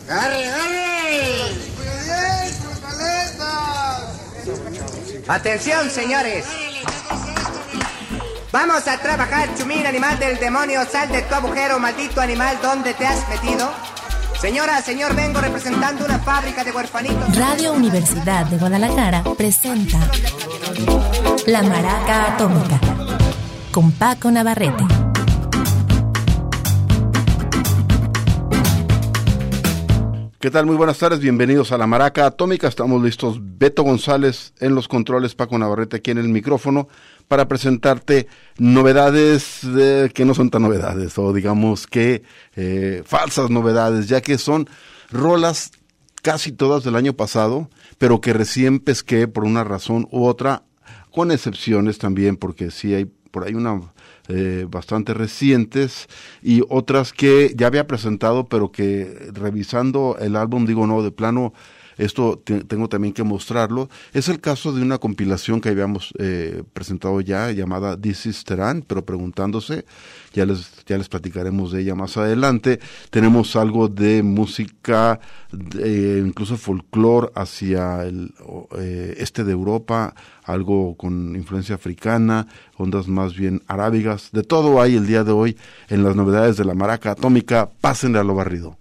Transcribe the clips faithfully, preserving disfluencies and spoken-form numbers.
¡Arre, arre! Atención, señores. Vamos a trabajar, chumín, animal del demonio. Sal de tu agujero, maldito animal. ¿Dónde te has metido? Señora, señor, vengo representando una fábrica de huerfanitos. Radio Universidad de Guadalajara presenta La Maraca Atómica con Paco Navarrete. ¿Qué tal? Muy buenas tardes, bienvenidos a La Maraca Atómica. Estamos listos, Beto González en los controles, Paco Navarrete aquí en el micrófono, para presentarte novedades eh, que no son tan novedades, o digamos que eh, falsas novedades, ya que son rolas casi todas del año pasado, pero que recién pesqué por una razón u otra, con excepciones también, porque sí hay por ahí una eh, bastante recientes y otras que ya había presentado, pero que revisando el álbum digo, no, de plano, esto te, tengo también que mostrarlo. Es el caso de una compilación que habíamos eh, presentado ya, llamada This is Terán, pero preguntándose, ya les, ya les platicaremos de ella más adelante. Tenemos algo de música, eh, incluso folclore hacia el eh, este de Europa, algo con influencia africana, ondas más bien arábigas, de todo hay el día de hoy en las novedades de La Maraca Atómica. Pásenle a lo barrido.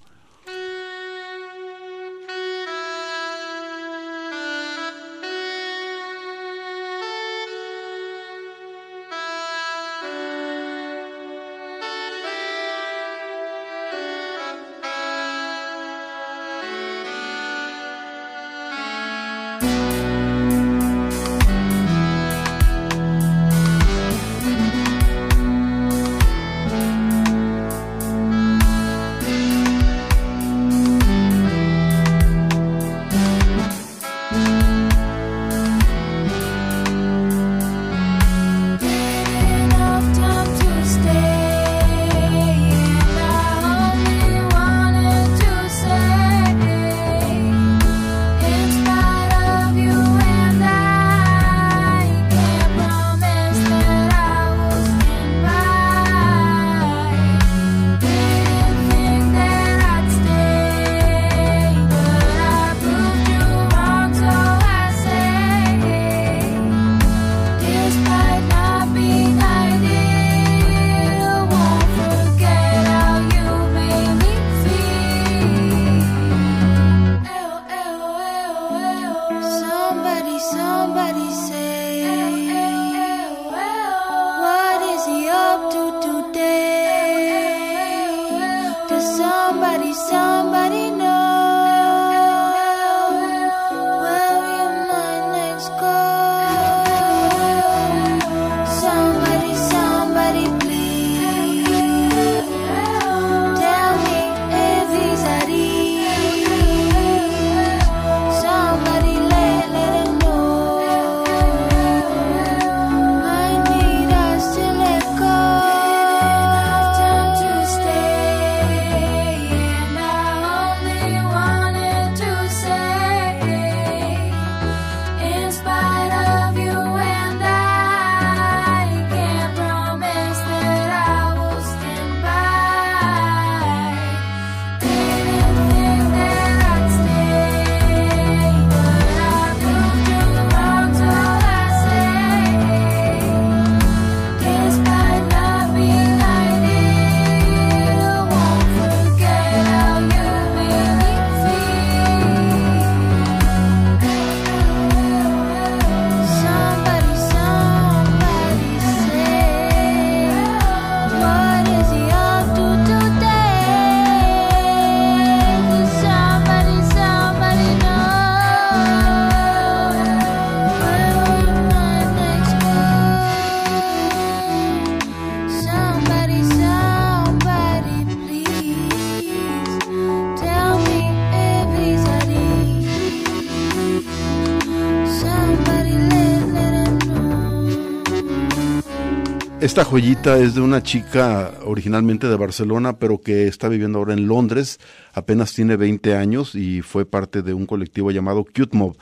Esta joyita es de una chica originalmente de Barcelona, pero que está viviendo ahora en Londres. Apenas tiene veinte años y fue parte de un colectivo llamado Cute Mob.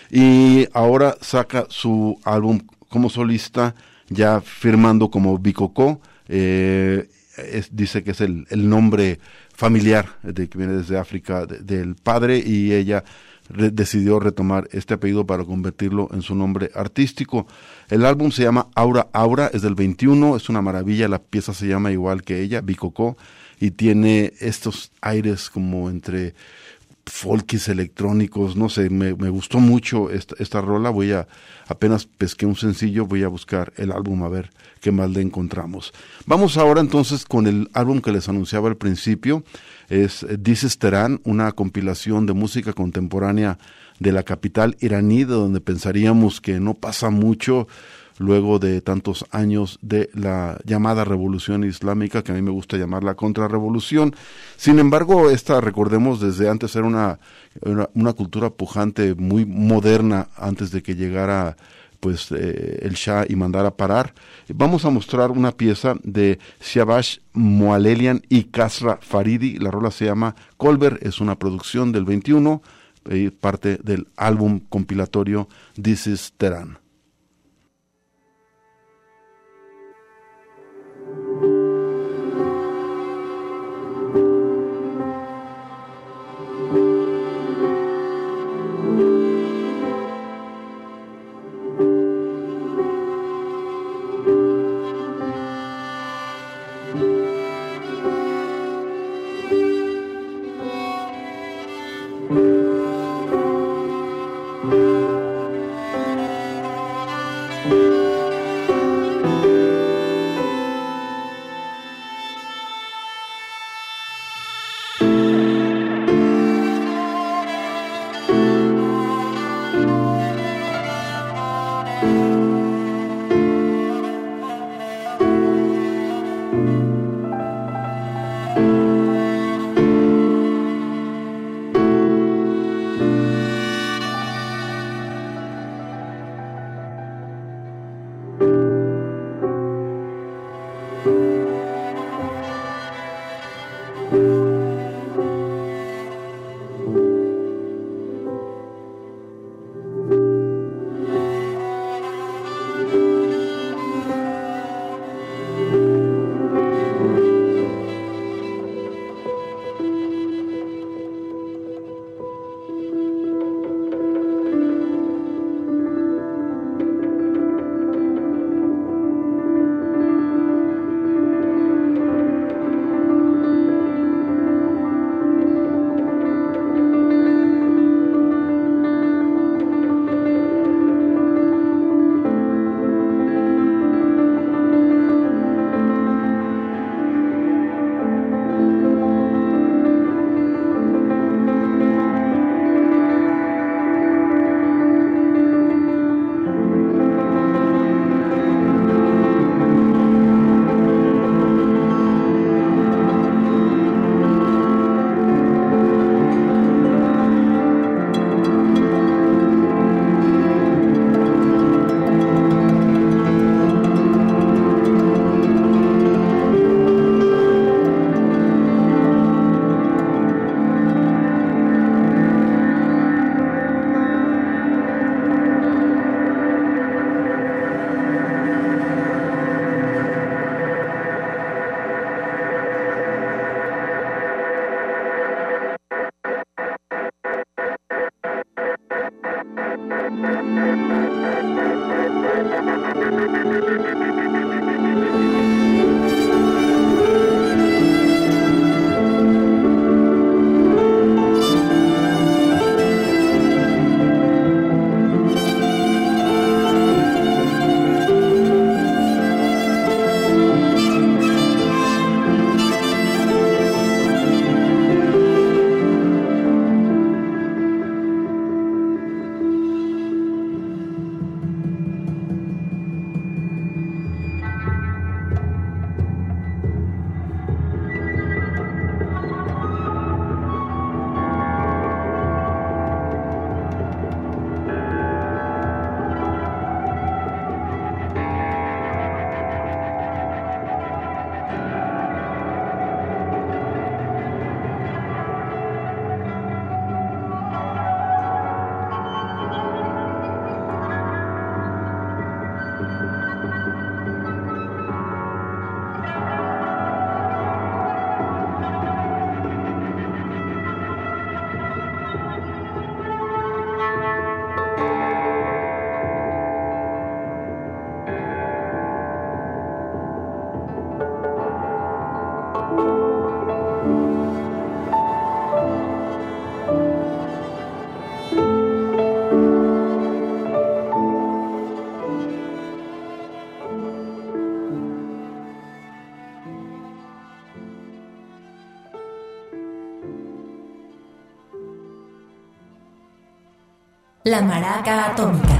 Y ahora saca su álbum como solista, ya firmando como Bicocó. Eh, es, dice que es el, el nombre familiar de que viene desde África de, del padre, y ella re, decidió retomar este apellido para convertirlo en su nombre artístico. El álbum se llama Aura Aura, es del veintiuno, es una maravilla, la pieza se llama igual que ella, Bicocó, y tiene estos aires como entre folkis electrónicos, no sé, me, me gustó mucho esta, esta rola. Voy a, apenas pesqué un sencillo, voy a buscar el álbum a ver qué más le encontramos. Vamos ahora entonces con el álbum que les anunciaba al principio, es This is Tehran, una compilación de música contemporánea de la capital iraní, de donde pensaríamos que no pasa mucho luego de tantos años de la llamada revolución islámica, que a mí me gusta llamar la contrarrevolución. Sin embargo, esta, recordemos, desde antes era una, una, una cultura pujante, muy moderna, antes de que llegara pues eh, el Shah y mandara parar. Vamos a mostrar una pieza de Siavash Moalelian y Kasra Faridi. La rola se llama Kolber, es una producción del veintiuno, eh, parte del álbum compilatorio This is Tehran. La Maraca Atómica.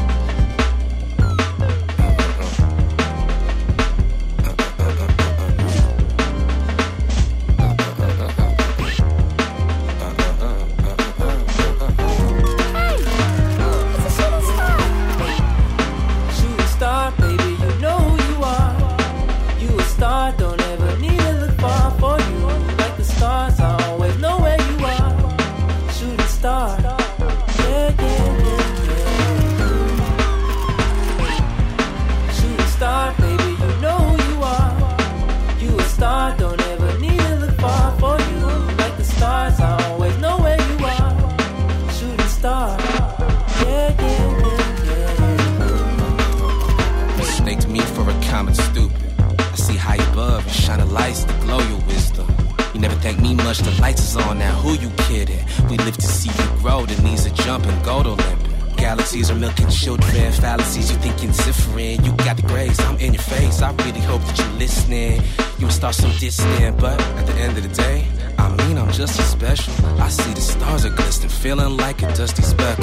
Much the lights is on now, who you kidding? We live to see you grow, the knees are jumping, go to limp. Galaxies are milking children, fallacies, you thinking different. You got the grace, I'm in your face, I really hope that you're listening. You will start so distant, but at the end of the day, I mean I'm just as special. I see the stars are glistening, feeling like a dusty speckle.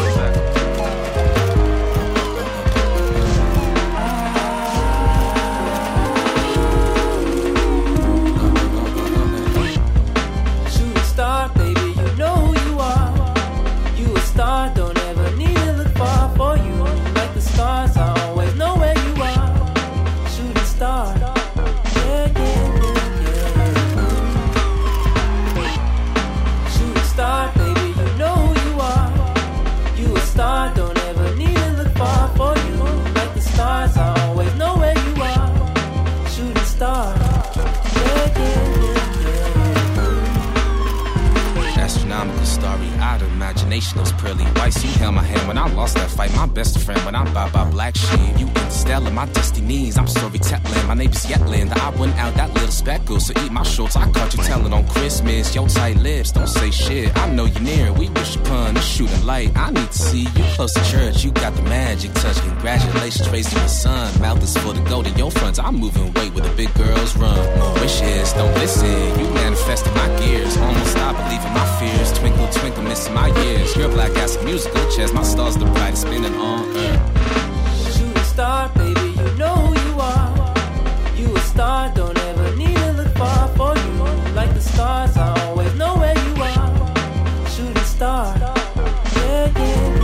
Those pearly whites, you held my hand when I lost that fight. My best friend when I'm by by black sheep. You interstellar, my dusty knees. I'm storytelling, my neighbor's yelling that I went out that little speckle. So eat my shorts, I caught you telling on Christmas. Your tight lips, don't say shit. I know you're near, we wish upon the shooting light. I need to see you close to church. You got the magic touch. Congratulations, raising your son. Mouth is full of gold in your front. I'm moving weight where the big girls run. More wishes, don't listen. You manifested my gears. Almost stop believing my fears. Twinkle, twinkle, missing my years. You're black ass musical chairs, my stars the brightest spinning on earth. Shooting star, baby, you know who you are. You a star, don't ever need to look far for you. Like the stars, I always know where you are. Shooting star, yeah, yeah,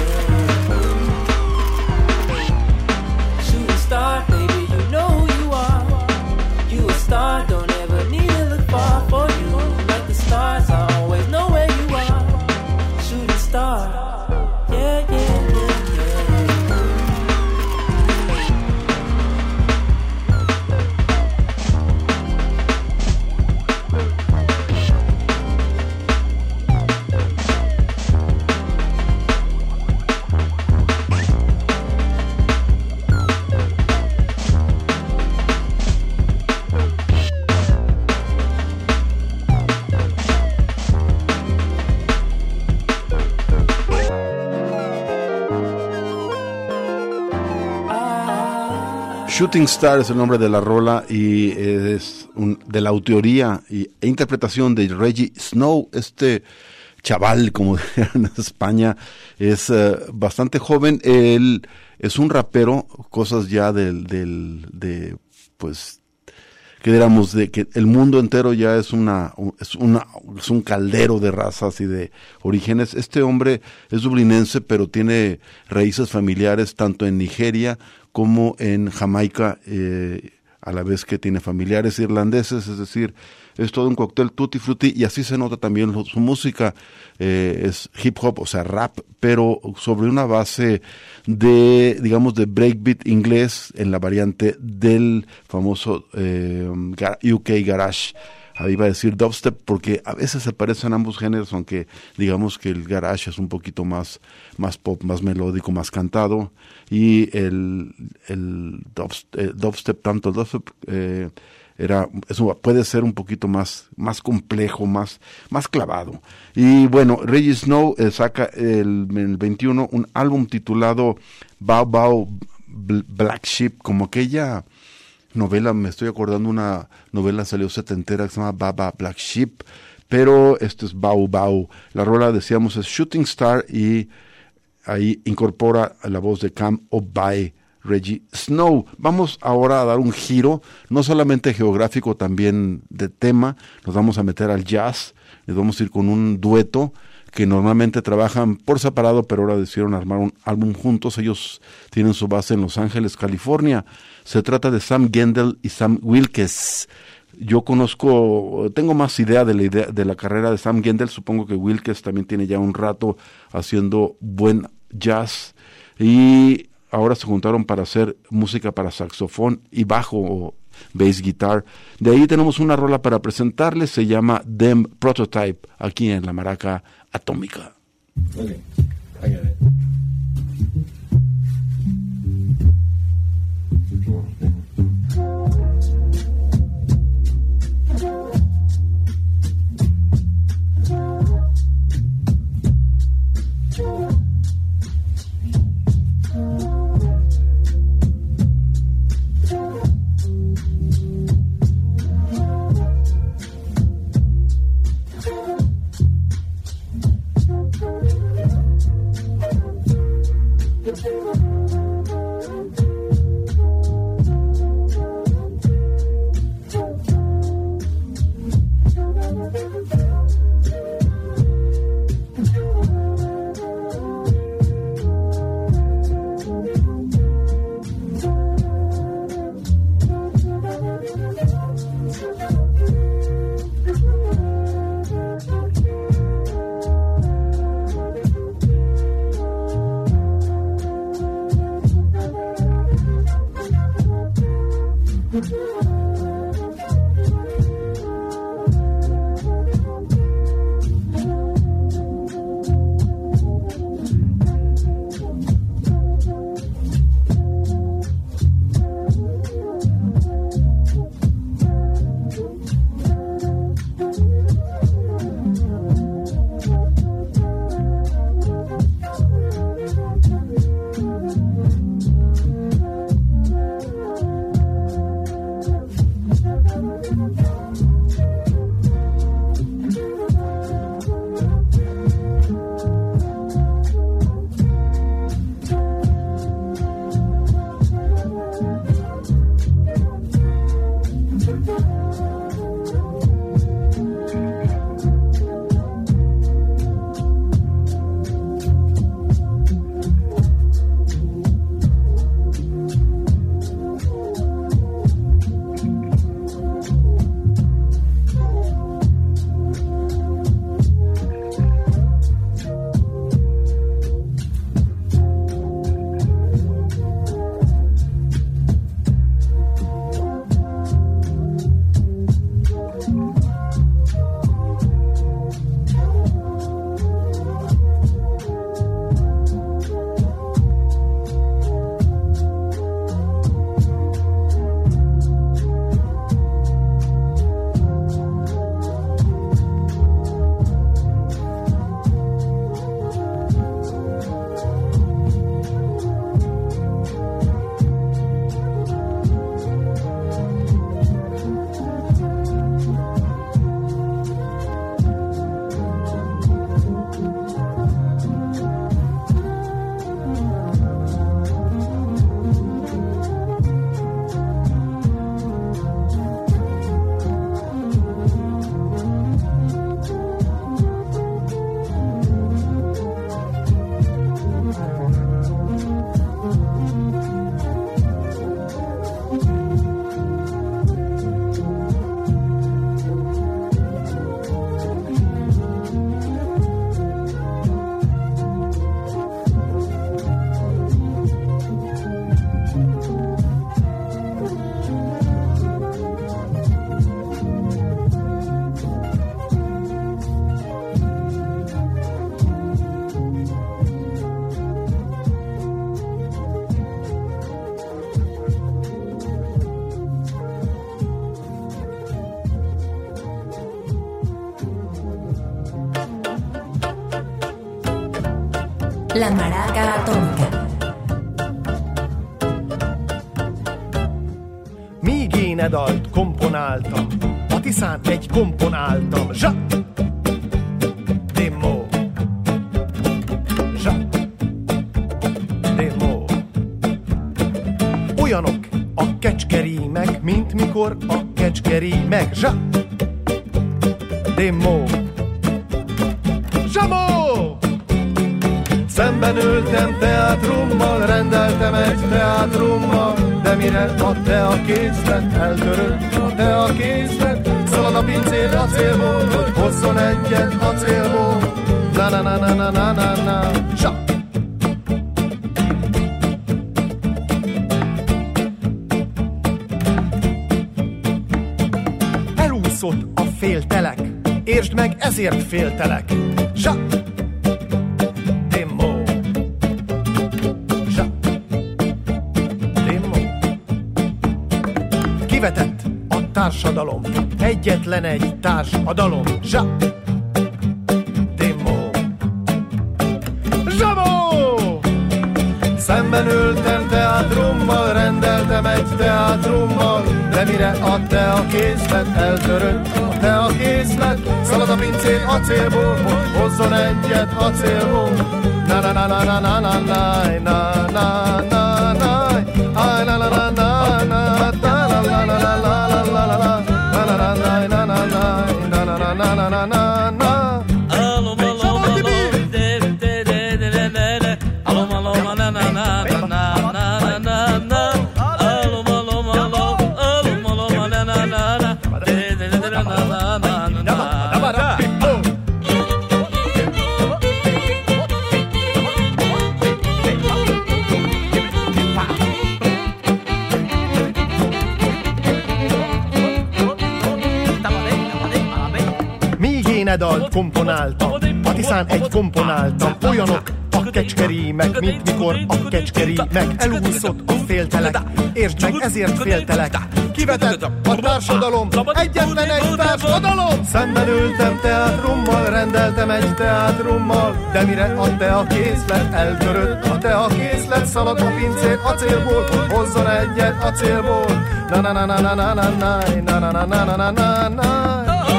yeah, yeah. Shooting star, baby, you know who you are. You a star, don't ever need to look far for you. Like the stars, I always know where you are. Shooting star, yeah, yeah, yeah, yeah. Shooting Star es el nombre de la rola y es un, de la autoría y, e interpretación de Reggie Snow. Este chaval, como dirían en España, es uh, bastante joven. Él es un rapero, cosas ya del, del, de, pues, que diéramos, de que el mundo entero ya es una, es una, es un caldero de razas y de orígenes. Este hombre es dublinense, pero tiene raíces familiares tanto en Nigeria como en Jamaica, eh, a la vez que tiene familiares irlandeses, es decir, es todo un cóctel tutti frutti, y así se nota también lo, su música, eh, es hip hop, o sea, rap, pero sobre una base de, digamos, de breakbeat inglés en la variante del famoso eh, U K Garage. Ahí iba a decir dubstep, porque a veces se parecen ambos géneros, aunque digamos que el garage es un poquito más, más pop, más melódico, más cantado, y el, el, dubstep, el dubstep, tanto el dubstep, eh, era, eso puede ser un poquito más, más complejo, más, más clavado. Y bueno, Reggie Snow eh, saca el, el veintiuno un álbum titulado Bow Bow Black Sheep, como aquella novela, me estoy acordando, una novela salió setentera que se llama Baba Black Sheep, pero este es Bow Bow. La rola, decíamos, es Shooting Star, y ahí incorpora la voz de Come On By Reggie Snow. Vamos ahora a dar un giro, no solamente geográfico, también de tema. Nos vamos a meter al jazz, les vamos a ir con un dueto que normalmente trabajan por separado, pero ahora decidieron armar un álbum juntos. Ellos tienen su base en Los Ángeles, California. Se trata de Sam Gendel y Sam Wilkes. Yo conozco, tengo más idea de la idea de la carrera de Sam Gendel. Supongo que Wilkes también tiene ya un rato haciendo buen jazz. Y ahora se juntaron para hacer música para saxofón y bajo o bass guitar. De ahí tenemos una rola para presentarles, se llama Dem Prototype, aquí en La Maraca Atómica. Okay, I got it. La Maraca Atómica. Míg én e dalt komponáltam, a Tiszán egy komponáltam. Zsa! Demo. Zsa! kecskeri meg, mint mikor a kecskeri meg. Zsa! Demo! Zsamó! Szemben ültem teátrummal, rendeltem egy teátrummal, de mire a teakészlet eltörött a teakészlet, szalad a pincér acélból, hogy hozzon egyet acélból. Na na na na na na na na. Zsa! Elúszott a féltelek, értsd meg, ezért féltelek. Zsa! Demo! Zsa! Demo! Kivetett a társadalom, egyetlen egy társadalom. Zsa! Demo! Zsamó! Szemben ültem teátrummal, rendeltem egy teátrummal, de mire a teakészlet eltörött a teakészlet, szalad a pincér acélból, hogy hozzon egyet acélból. Na na na na na na na na na na na na ay la la la na na la la la la la la la la la na na na na na na na na na na na na na. Dalt komponáltam, Patiszán egy komponáltam, olyanok a kecskerímek, mint mikor a kecskerímek. Elúszott a féltelek, értsd meg, ezért féltelek. Kivetett a társadalom, egyetlen egy társadalom. Szemben ültem teátrummal, rendeltem egy teátrummal, de mire a teakészlet eltörött a teakészlet, szalad a pincér acélból, hogy hozzon egyet acélból. Na na na na na na na na na na na na na na na.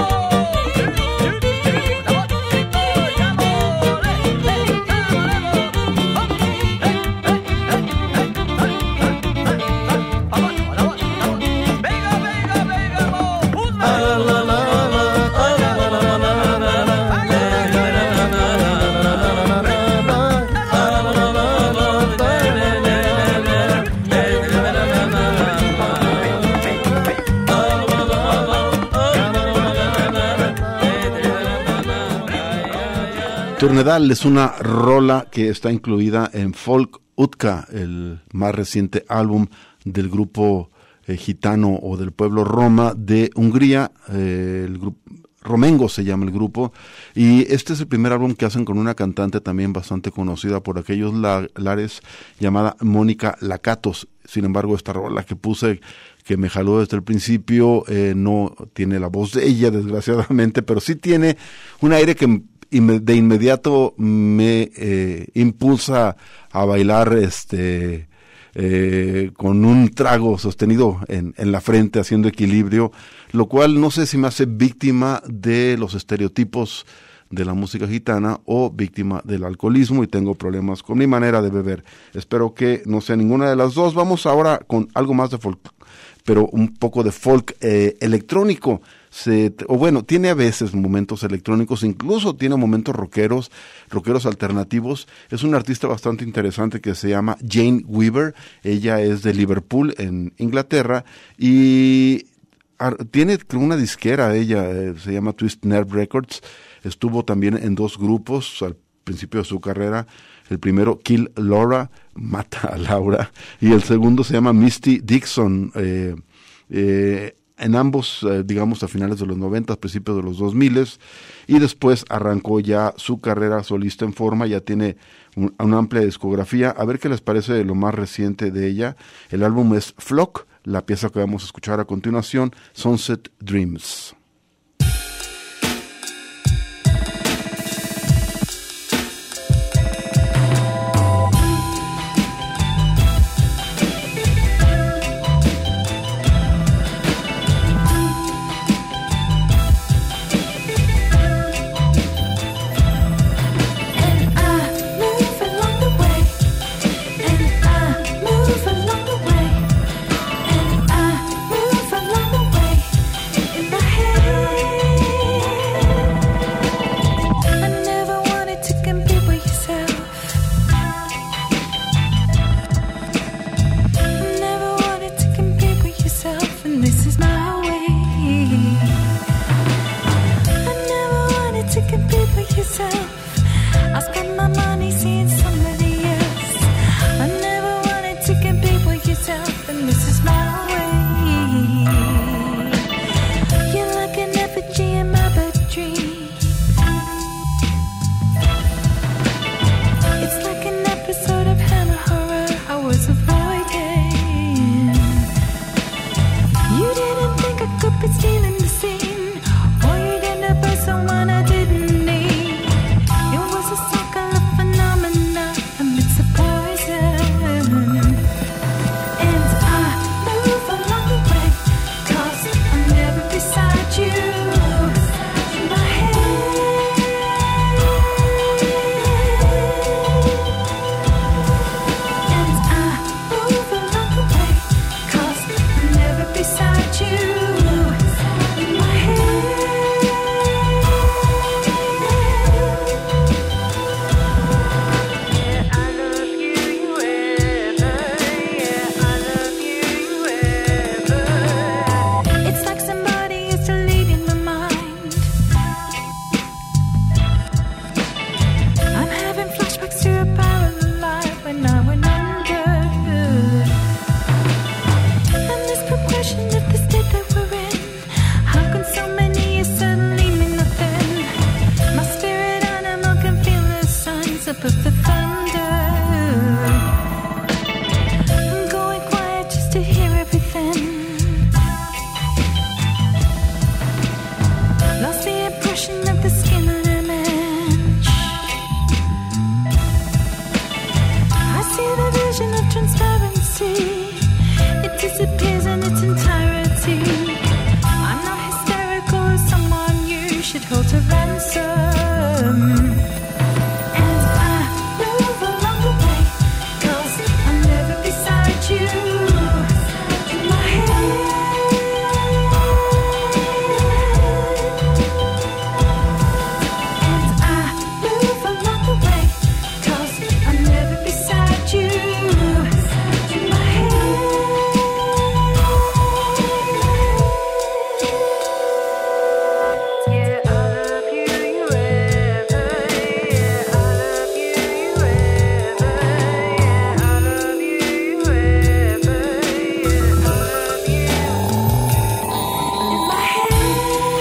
Turnedal es una rola que está incluida en Folk Utka, el más reciente álbum del grupo eh, gitano o del pueblo Roma de Hungría. Eh, el grupo Romengo se llama el grupo, y este es el primer álbum que hacen con una cantante también bastante conocida por aquellos la, lares, llamada Mónica Lakatos. Sin embargo, esta rola que puse, que me jaló desde el principio, eh, no tiene la voz de ella, desgraciadamente, pero sí tiene un aire que de inmediato me eh, impulsa a bailar este eh, con un trago sostenido en, en la frente, haciendo equilibrio, lo cual no sé si me hace víctima de los estereotipos de la música gitana o víctima del alcoholismo y tengo problemas con mi manera de beber. Espero que no sea ninguna de las dos. Vamos ahora con algo más de folk, pero un poco de folk eh, electrónico. Se, o bueno, tiene a veces momentos electrónicos, incluso tiene momentos rockeros, rockeros alternativos. Es una artista bastante interesante que se llama Jane Weaver. Ella es de Liverpool, en Inglaterra, y tiene una disquera, ella eh, se llama Twist Nerve Records. Estuvo también en dos grupos al principio de su carrera. El primero, Kill Laura, mata a Laura, y el segundo se llama Misty Dixon. Eh, eh, en ambos, eh, digamos, a finales de los noventa, principios de los dos miles, y después arrancó ya su carrera solista en forma, ya tiene un, una amplia discografía. A ver qué les parece de lo más reciente de ella. El álbum es Flock, la pieza que vamos a escuchar a continuación, Sunset Dreams. And I up of the thunder. I'm going quiet just to hear everything. Lost the impression of the skin on image. I see the vision of transparency. It disappears in its entirety. I'm not hysterical as someone you should hold to ransom. And I move along the way, 'cause I'm never beside you. In my head. And I move along the way, 'cause I'm never beside you. In my head. Yeah, I love you, you ever. Yeah, I love you, you ever. Yeah, I love you, you ever. Yeah, I love you. In my head.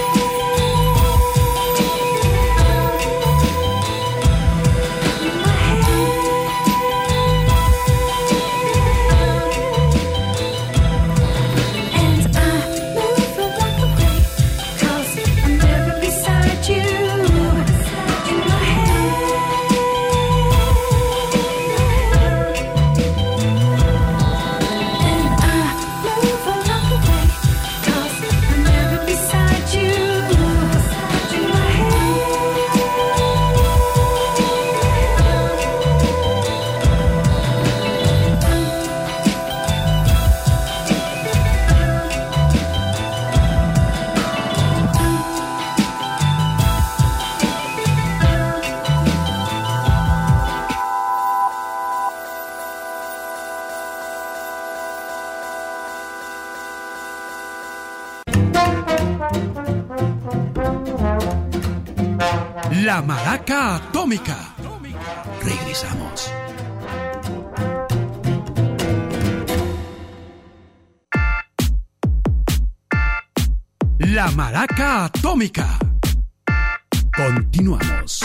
In my head. And I move along the way, 'cause I'm never beside you. In my head. And I move along the way, 'cause I'm never beside you. In my La Maraca Atómica. Regresamos. La Maraca Atómica. Continuamos.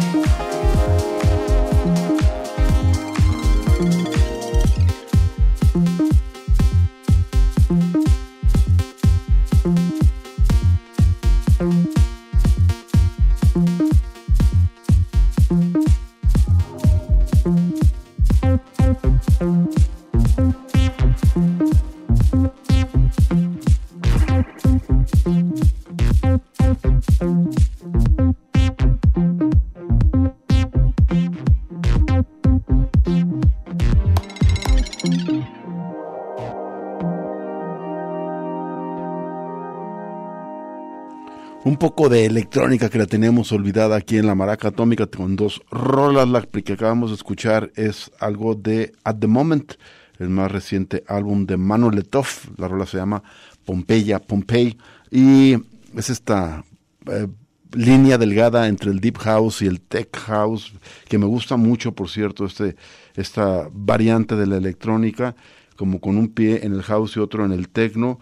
Un poco de electrónica que la teníamos olvidada aquí en la Maraca Atómica con dos rolas. La que acabamos de escuchar es algo de At the Moment, el más reciente álbum de Mano Letov. La rola se llama Pompeya, Pompey, y es esta eh, línea delgada entre el Deep House y el Tech House, que me gusta mucho, por cierto, este esta variante de la electrónica, como con un pie en el house y otro en el techno.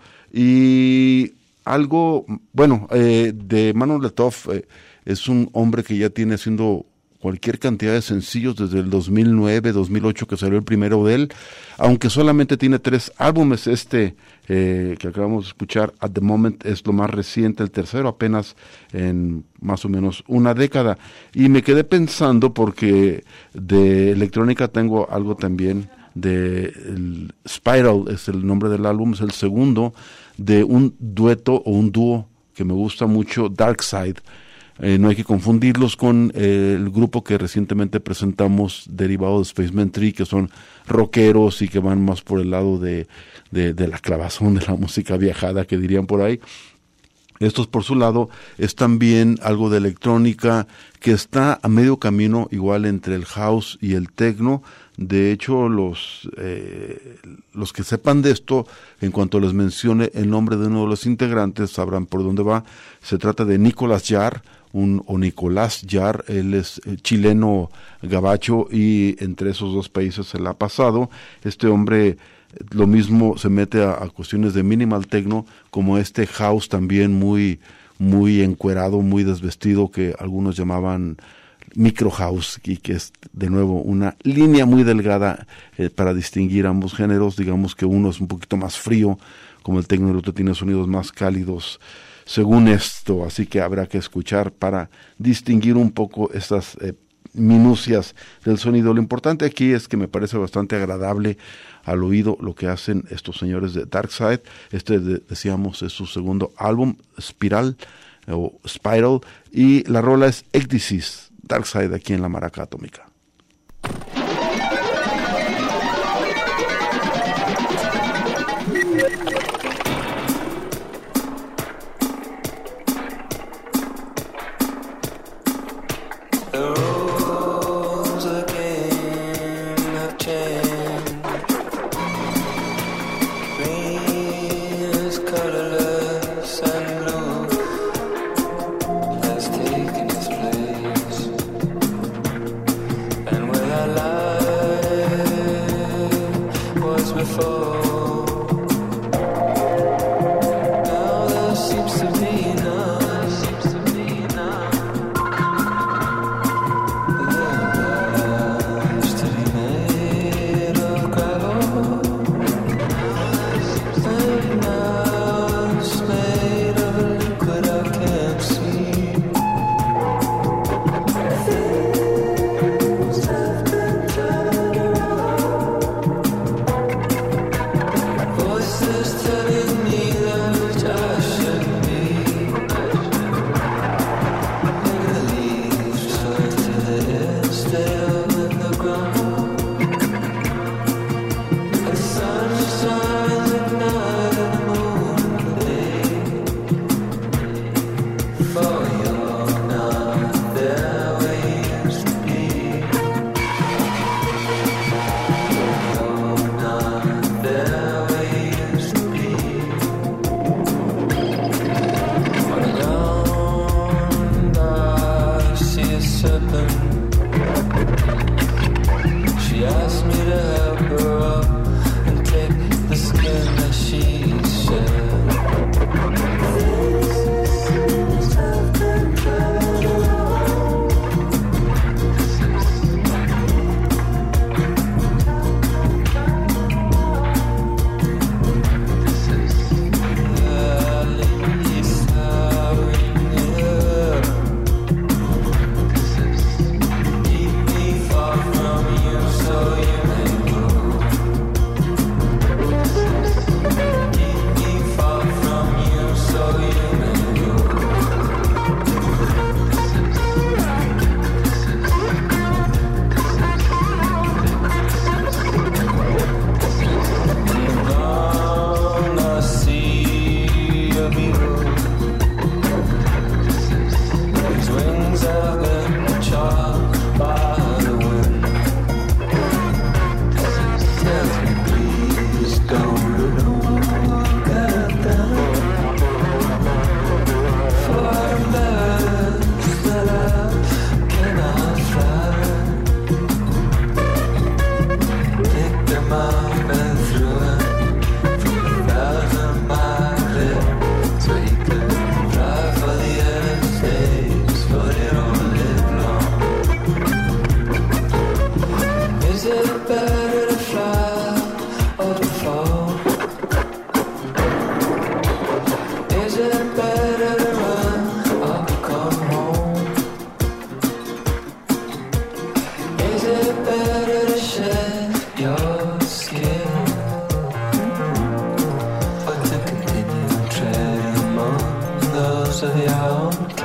Y algo, bueno, eh, de Mano Letov, eh, es un hombre que ya tiene haciendo cualquier cantidad de sencillos desde el dos mil nueve, dos mil ocho, que salió el primero de él, aunque solamente tiene tres álbumes. Este eh, que acabamos de escuchar, At the Moment, es lo más reciente, el tercero apenas en más o menos una década. Y me quedé pensando, porque de electrónica tengo algo también de el Spiral, es el nombre del álbum, es el segundo de un dueto o un dúo que me gusta mucho, Darkside. Eh, no hay que confundirlos con eh, el grupo que recientemente presentamos, derivado de Spaceman Tree, que son rockeros y que van más por el lado de, de, de la clavazón, de la música viajada, que dirían por ahí. Estos, por su lado, es también algo de electrónica que está a medio camino, igual entre el house y el techno. De hecho, los eh, los que sepan de esto, en cuanto les mencione el nombre de uno de los integrantes, sabrán por dónde va. Se trata de Nicolás Jarre, un, o Nicolás Jarre. Él es eh, chileno gabacho, y entre esos dos países se la ha pasado. Este hombre, lo mismo, se mete a, a cuestiones de minimal techno, como este house también muy, muy encuerado, muy desvestido, que algunos llamaban micro house, y que es de nuevo una línea muy delgada eh, para distinguir ambos géneros. Digamos que uno es un poquito más frío, como el techno, y el otro tiene sonidos más cálidos, según esto. Así que habrá que escuchar para distinguir un poco estas eh, minucias del sonido. Lo importante aquí es que me parece bastante agradable al oído lo que hacen estos señores de Darkside. Este, de, decíamos, es su segundo álbum, Spiral o Spiral, y la rola es Ecdysis, Darkside, aquí en la Maraca Atómica.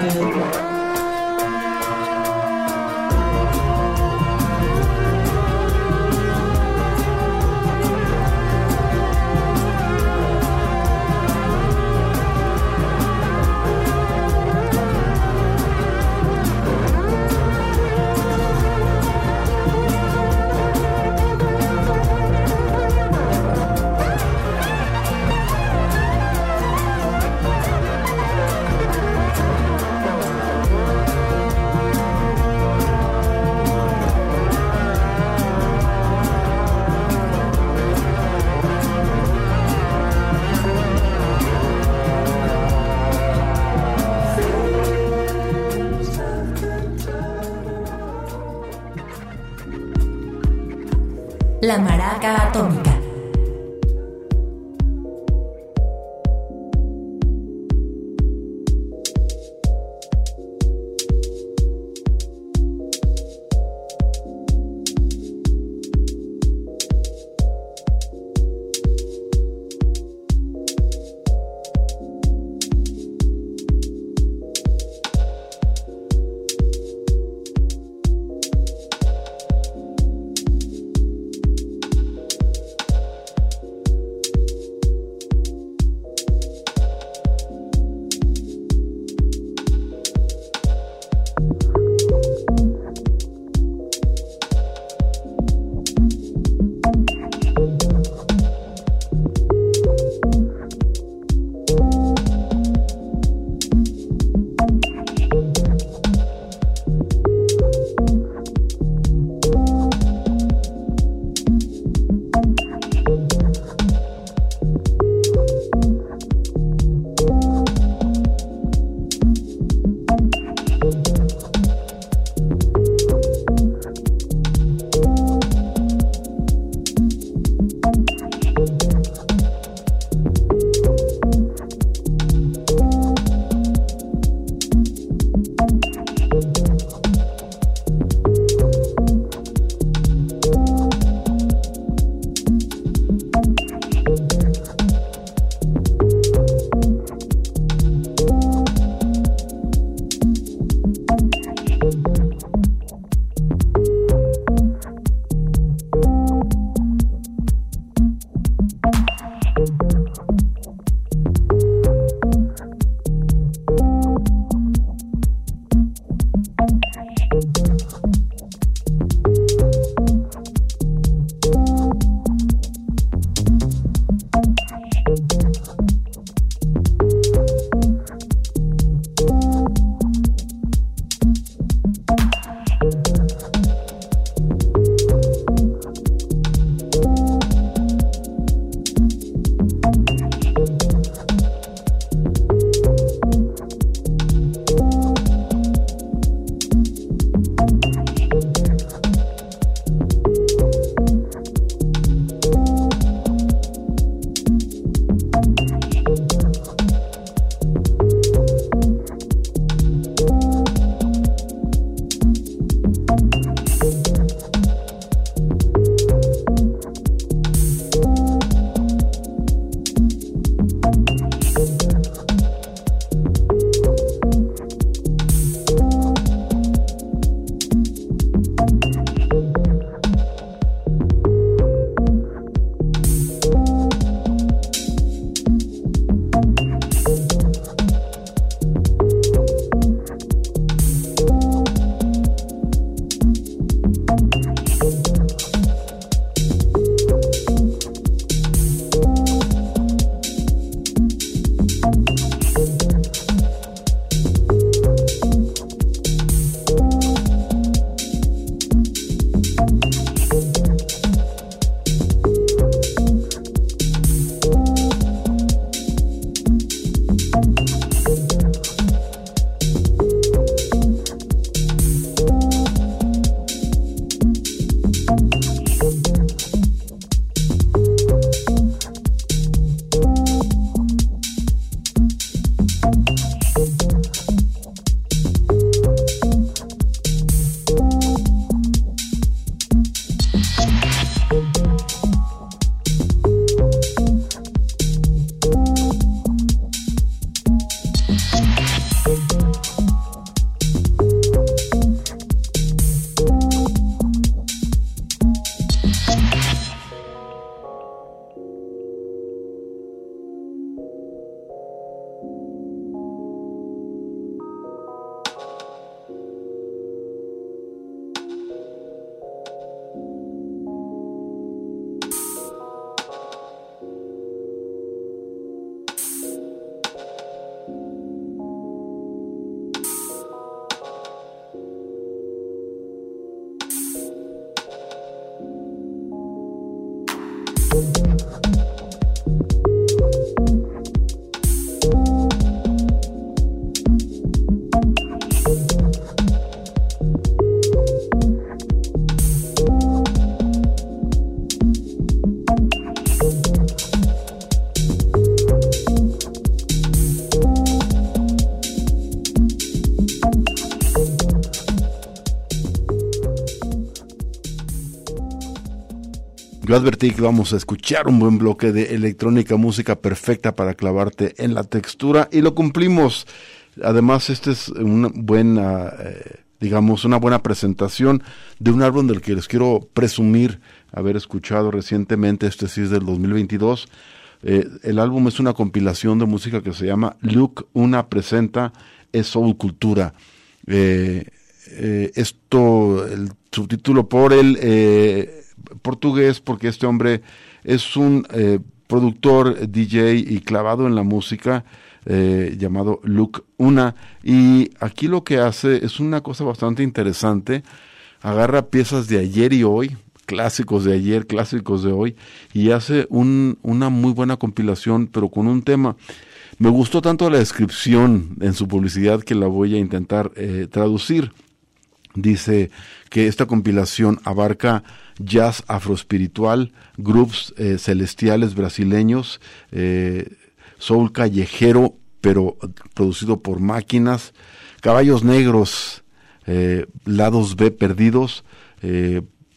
La Maraca Atómica. Yo advertí que vamos a escuchar un buen bloque de electrónica, música perfecta para clavarte en la textura, y lo cumplimos. Además, este es una buena, eh, digamos, una buena presentación de un álbum del que les quiero presumir haber escuchado recientemente. Este sí es del dos mil veintidós. Eh, el álbum es una compilación de música que se llama Luke Una Presenta, es Soul Cultura. Eh, eh, esto, el subtítulo por el eh, portugués, porque este hombre es un eh, productor, D J y clavado en la música, eh, llamado Luke Una, y aquí lo que hace es una cosa bastante interesante. Agarra piezas de ayer y hoy, clásicos de ayer, clásicos de hoy, y hace un, una muy buena compilación, pero con un tema. Me gustó tanto la descripción en su publicidad que la voy a intentar eh, traducir. Dice que esta compilación abarca jazz afroespiritual, grooves eh, celestiales brasileños, eh, soul callejero, pero producido por máquinas, caballos negros, eh, lados B perdidos, eh,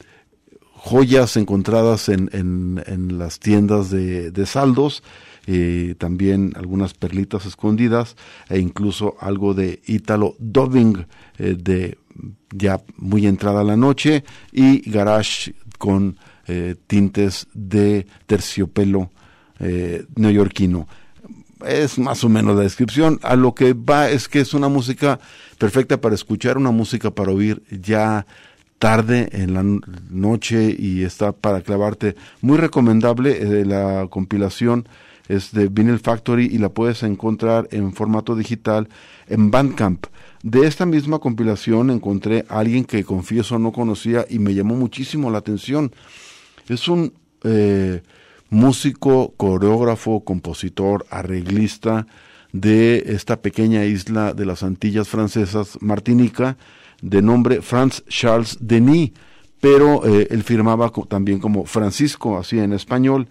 joyas encontradas en, en, en las tiendas de, de saldos, eh, también algunas perlitas escondidas, e incluso algo de ítalo dubbing, eh, de ya muy entrada la noche, y garage con eh, tintes de terciopelo eh, neoyorquino. Es más o menos la descripción. A lo que va es que es una música perfecta para escuchar, una música para oír ya tarde en la noche, y está para clavarte. Muy recomendable. Eh, la compilación es de Vinyl Factory y la puedes encontrar en formato digital en Bandcamp. De esta misma compilación encontré a alguien que confieso no conocía y me llamó muchísimo la atención. Es un eh, músico, coreógrafo, compositor, arreglista de esta pequeña isla de las Antillas Francesas, Martinica, de nombre Franz Charles Denis, pero eh, él firmaba co- también como Francisco, así en español,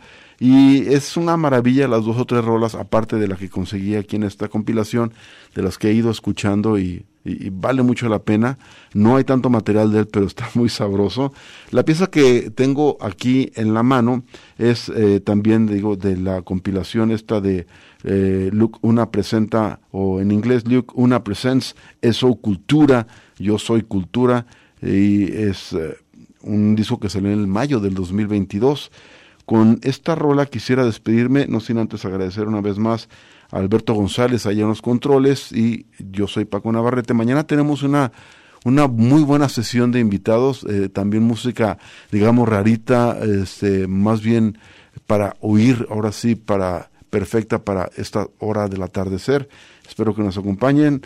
y es una maravilla las dos o tres rolas, aparte de la que conseguí aquí en esta compilación, de las que he ido escuchando, y, y, y vale mucho la pena. No hay tanto material de él, pero está muy sabroso. La pieza que tengo aquí en la mano es eh, también, digo, de la compilación esta de eh, Luke Una Presenta, o en inglés Luke Una Presents, Eso Cultura, Yo Soy Cultura, y es eh, un disco que salió en el mayo del dos mil veintidós. Con esta rola quisiera despedirme, no sin antes agradecer una vez más a Alberto González allá en los controles, y yo soy Paco Navarrete. Mañana tenemos una, una muy buena sesión de invitados, eh, también música, digamos, rarita, este, más bien para oír, ahora sí, para perfecta para esta hora del atardecer. Espero que nos acompañen,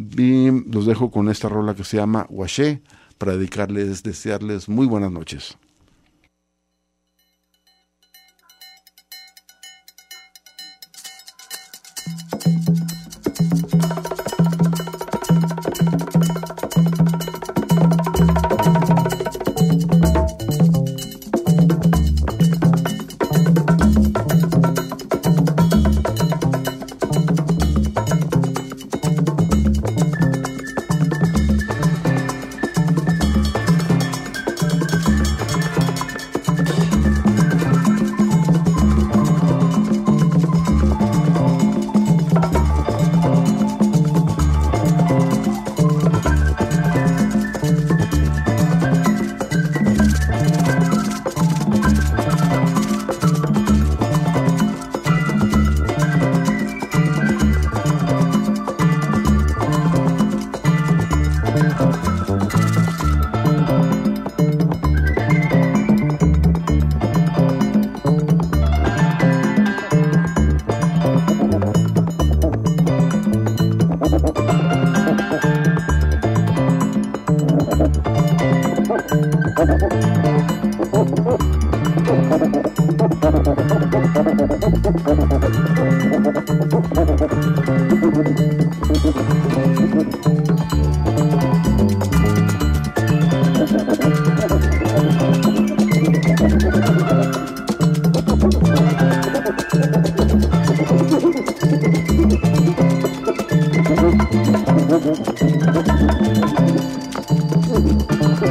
y los dejo con esta rola que se llama Guaché, para dedicarles, desearles muy buenas noches.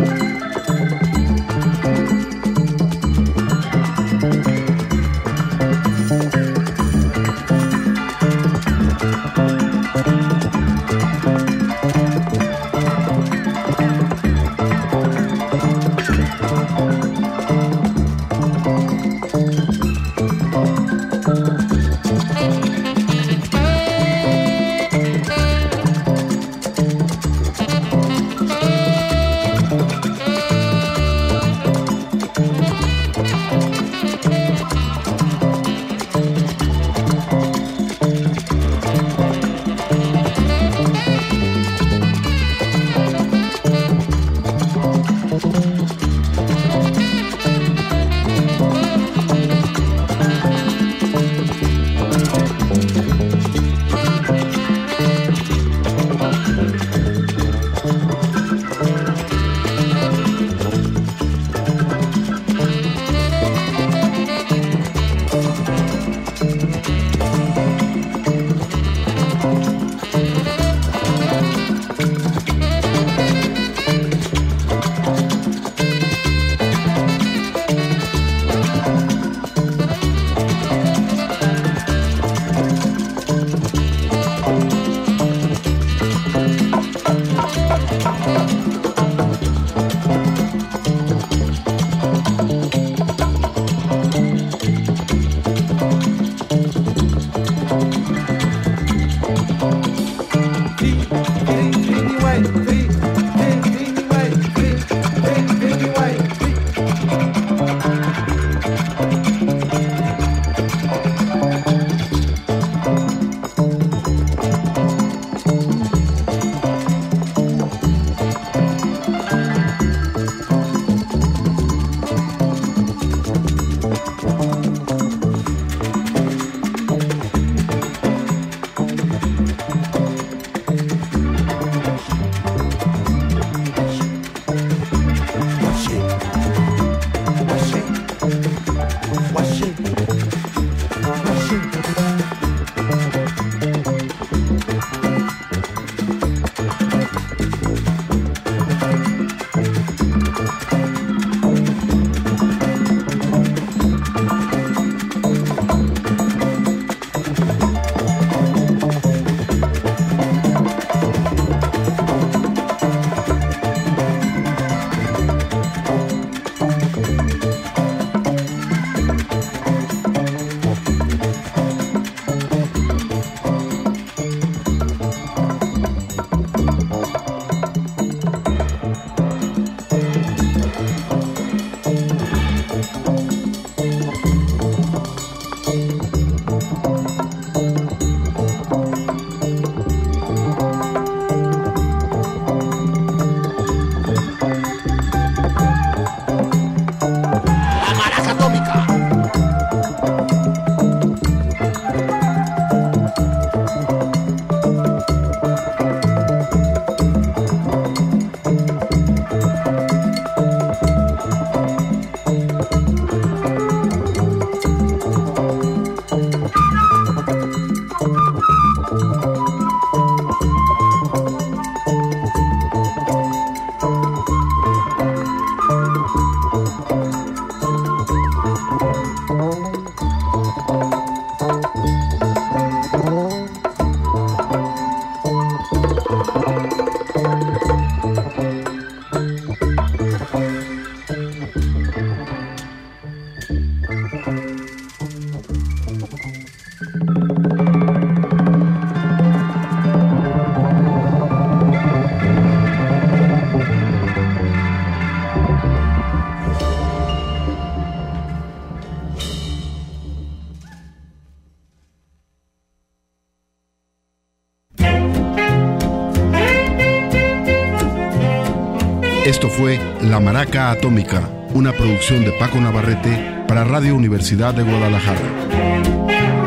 Esto fue La Maraca Atómica, una producción de Paco Navarrete para Radio Universidad de Guadalajara.